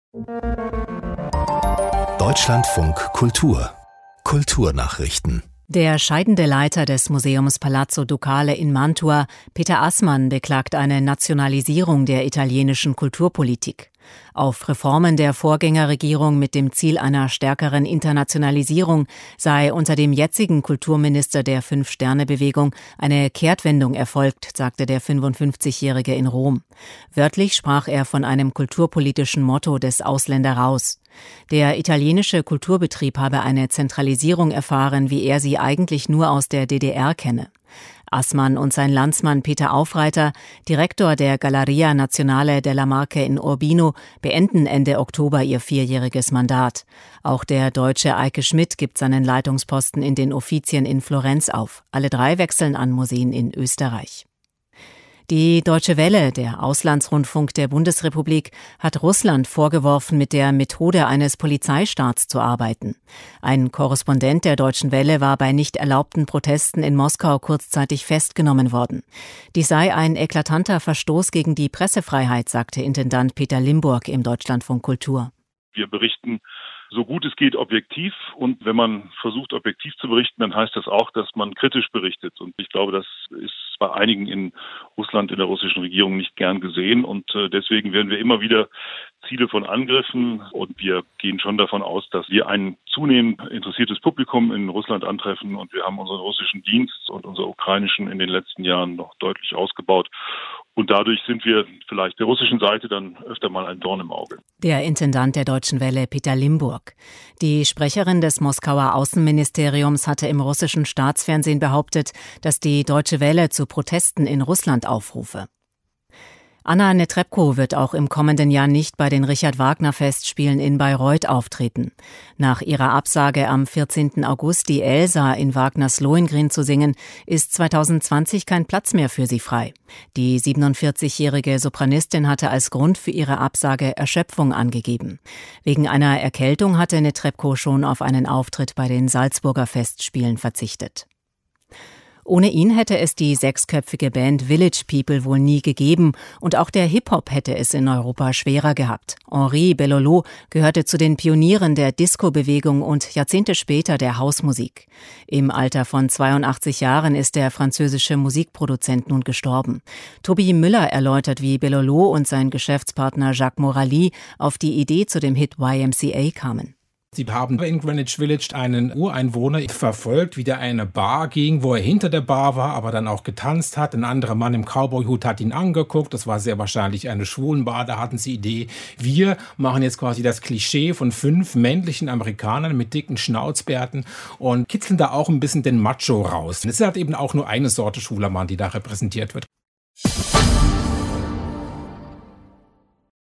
Deutschlandfunk Kultur. Kulturnachrichten. Der scheidende Leiter des Museums Palazzo Ducale in Mantua, Peter Assmann, beklagt eine Nationalisierung der italienischen Kulturpolitik. Auf Reformen der Vorgängerregierung mit dem Ziel einer stärkeren Internationalisierung sei unter dem jetzigen Kulturminister der Fünf-Sterne-Bewegung eine Kehrtwendung erfolgt, sagte der 55-Jährige in Rom. Wörtlich sprach er von einem kulturpolitischen Motto des Ausländer raus. Der italienische Kulturbetrieb habe eine Zentralisierung erfahren, wie er sie eigentlich nur aus der DDR kenne. Assmann und sein Landsmann Peter Aufreiter, Direktor der Galleria Nazionale della Marche in Urbino, beenden Ende Oktober ihr 4-jähriges Mandat. Auch der Deutsche Eike Schmidt gibt seinen Leitungsposten in den Uffizien in Florenz auf. Alle 3 wechseln an Museen in Österreich. Die Deutsche Welle, der Auslandsrundfunk der Bundesrepublik, hat Russland vorgeworfen, mit der Methode eines Polizeistaats zu arbeiten. Ein Korrespondent der Deutschen Welle war bei nicht erlaubten Protesten in Moskau kurzzeitig festgenommen worden. Dies sei ein eklatanter Verstoß gegen die Pressefreiheit, sagte Intendant Peter Limburg im Deutschlandfunk Kultur. Wir berichten so gut es geht objektiv, und wenn man versucht, objektiv zu berichten, dann heißt das auch, dass man kritisch berichtet. Und ich glaube, das ist bei einigen in Russland, in der russischen Regierung nicht gern gesehen, und deswegen werden wir immer wieder Ziele von Angriffen, und wir gehen schon davon aus, dass wir ein zunehmend interessiertes Publikum in Russland antreffen, und wir haben unseren russischen Dienst und unseren ukrainischen in den letzten Jahren noch deutlich ausgebaut. Und dadurch sind wir vielleicht der russischen Seite dann öfter mal ein Dorn im Auge. Der Intendant der Deutschen Welle, Peter Limburg. Die Sprecherin des Moskauer Außenministeriums hatte im russischen Staatsfernsehen behauptet, dass die Deutsche Welle zu Protesten in Russland aufrufe. Anna Netrebko wird auch im kommenden Jahr nicht bei den Richard-Wagner-Festspielen in Bayreuth auftreten. Nach ihrer Absage am 14. August, die Elsa in Wagners Lohengrin zu singen, ist 2020 kein Platz mehr für sie frei. Die 47-jährige Sopranistin hatte als Grund für ihre Absage Erschöpfung angegeben. Wegen einer Erkältung hatte Netrebko schon auf einen Auftritt bei den Salzburger Festspielen verzichtet. Ohne ihn hätte es die 6-köpfige Band Village People wohl nie gegeben, und auch der Hip-Hop hätte es in Europa schwerer gehabt. Henri Bellolo gehörte zu den Pionieren der Disco-Bewegung und Jahrzehnte später der Hausmusik. Im Alter von 82 Jahren ist der französische Musikproduzent nun gestorben. Tobi Müller erläutert, wie Bellolo und sein Geschäftspartner Jacques Morali auf die Idee zu dem Hit YMCA kamen. Sie haben in Greenwich Village einen Ureinwohner verfolgt, wie der eine Bar ging, wo er hinter der Bar war, aber dann auch getanzt hat. Ein anderer Mann im Cowboy-Hut hat ihn angeguckt. Das war sehr wahrscheinlich eine Schwulenbar. Da hatten sie die Idee, wir machen jetzt quasi das Klischee von 5 männlichen Amerikanern mit dicken Schnauzbärten und kitzeln da auch ein bisschen den Macho raus. Es ist halt eben auch nur eine Sorte schwuler Mann, die da repräsentiert wird.